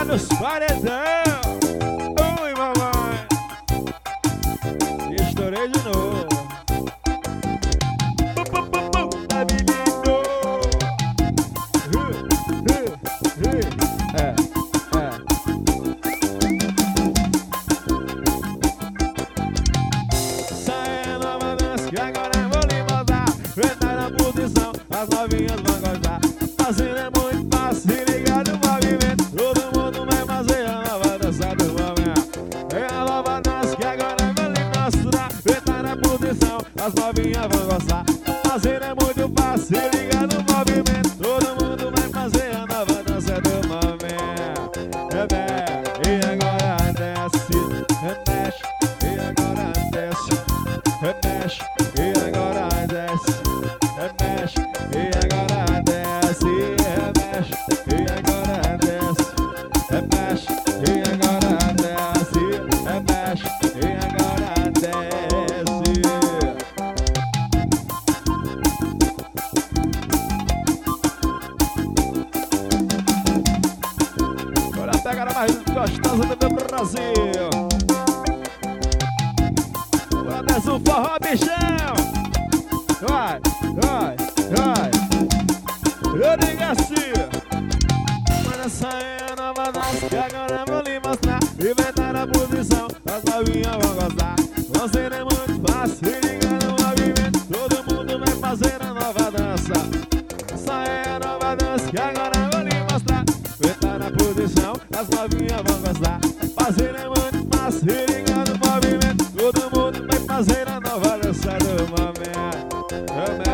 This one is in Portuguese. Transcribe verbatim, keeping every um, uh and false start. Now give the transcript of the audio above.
nos paredão. Oi, mamãe. Estourei de novo. Pum, pum, pum, pum, tá menino. Uh, uh, uh. É, é. Essa é a nova dança que agora eu vou lhe mostrar. Entra na posição, as novinhas vão gostar. Fazendo é muito fácil, se ligar no movimento. Todo mundo vai fazer a nova dança do momento. É a nova dança que agora eu vou lhe mostrar. Entra na posição, as novinhas vão gostar. Fazendo é muito fácil, se ligar no movimento. Todo mundo vai fazer a nova dança do momento. É, e agora desce, remexe. E agora desce, remexe. E agora desce, remexe. E agora desce, remexe. E agora desce, remexe. E agora desce, remexe. E agora desce. Agora pega a mais gostosa do meu Brasil. Agora desce o forró, bichão. Vai, vai, vai. Eu digo assim. Mas essa é a nova dança que agora eu vou lhe mostrar. Inventar a posição, as novinhas vão gostar. Não será muito fácil, se ligar no movimento. Todo mundo vai fazer a nova dança. Essa é a nova dança que agora eu vou lhe mostrar. Inventar a posição, as novinhas vão gostar. Fazer é muito fácil, se ligar no movimento. Todo mundo vai fazer a nova dança do momento.